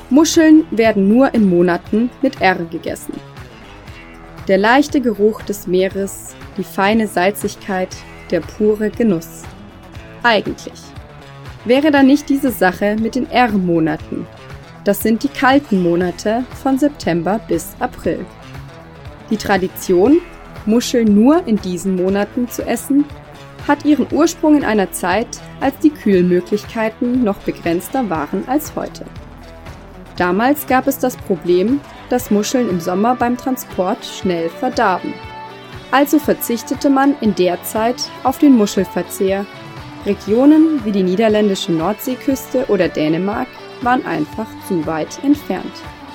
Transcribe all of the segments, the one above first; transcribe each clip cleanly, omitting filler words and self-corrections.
Muscheln werden nur in Monaten mit R gegessen. Der leichte Geruch des Meeres, die feine Salzigkeit, der pure Genuss. Eigentlich. Wäre da nicht diese Sache mit den R-Monaten? Das sind die kalten Monate von September bis April. Die Tradition, Muscheln nur in diesen Monaten zu essen, hat ihren Ursprung in einer Zeit, als die Kühlmöglichkeiten noch begrenzter waren als heute. Damals gab es das Problem, dass Muscheln im Sommer beim Transport schnell verdarben. Also verzichtete man in der Zeit auf den Muschelverzehr. Regionen wie die niederländische Nordseeküste oder Dänemark waren einfach zu weit entfernt.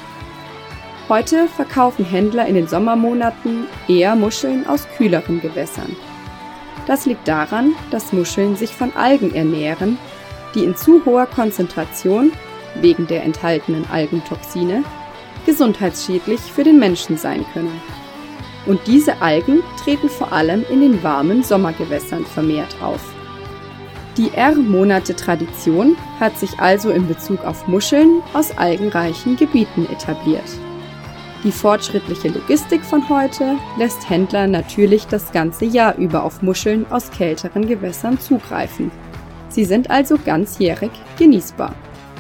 Heute verkaufen Händler in den Sommermonaten eher Muscheln aus kühleren Gewässern. Das liegt daran, dass Muscheln sich von Algen ernähren, die in zu hoher Konzentration, wegen der enthaltenen Algentoxine, gesundheitsschädlich für den Menschen sein können. Und diese Algen treten vor allem in den warmen Sommergewässern vermehrt auf. Die R-Monate-Tradition hat sich also in Bezug auf Muscheln aus algenreichen Gebieten etabliert. Die fortschrittliche Logistik von heute lässt Händler natürlich das ganze Jahr über auf Muscheln aus kälteren Gewässern zugreifen. Sie sind also ganzjährig genießbar.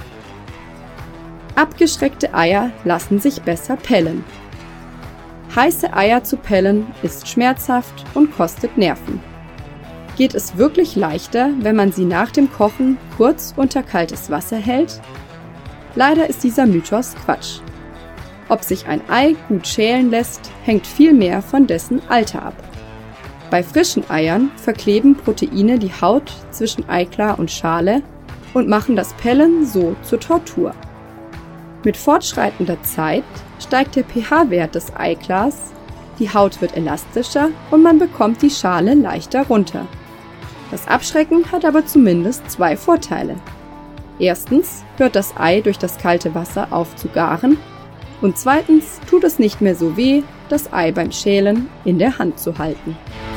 Abgeschreckte Eier lassen sich besser pellen. Heiße Eier zu pellen ist schmerzhaft und kostet Nerven. Geht es wirklich leichter, wenn man sie nach dem Kochen kurz unter kaltes Wasser hält? Leider ist dieser Mythos Quatsch. Ob sich ein Ei gut schälen lässt, hängt viel mehr von dessen Alter ab. Bei frischen Eiern verkleben Proteine die Haut zwischen Eiklar und Schale und machen das Pellen so zur Tortur. Mit fortschreitender Zeit steigt der pH-Wert des Eiklars, die Haut wird elastischer und man bekommt die Schale leichter runter. Das Abschrecken hat aber zumindest 2 Vorteile. Erstens hört das Ei durch das kalte Wasser auf zu garen und zweitens tut es nicht mehr so weh, das Ei beim Schälen in der Hand zu halten.